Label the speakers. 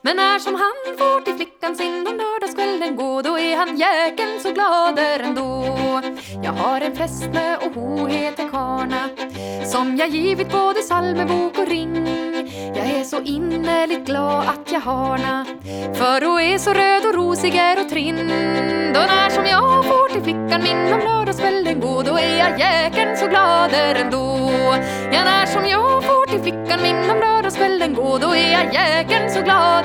Speaker 1: Men när som han får till flickan sin om lördagskvällen gå, då är han jäkeln så glader ändå. Jag har en fästmö och hon heter Karna, som jag givit både salmebok och ring. Jag är så innerligt glad att jag harna, för hon är så röd och rosiger och trinn. Då när som jag får till flickan min om lördagskvällen gå, då är jag jäkeln så glader ändå. Ja, när som jag får till flickan min om lördagskvällen gå, då är jag jäkeln så glad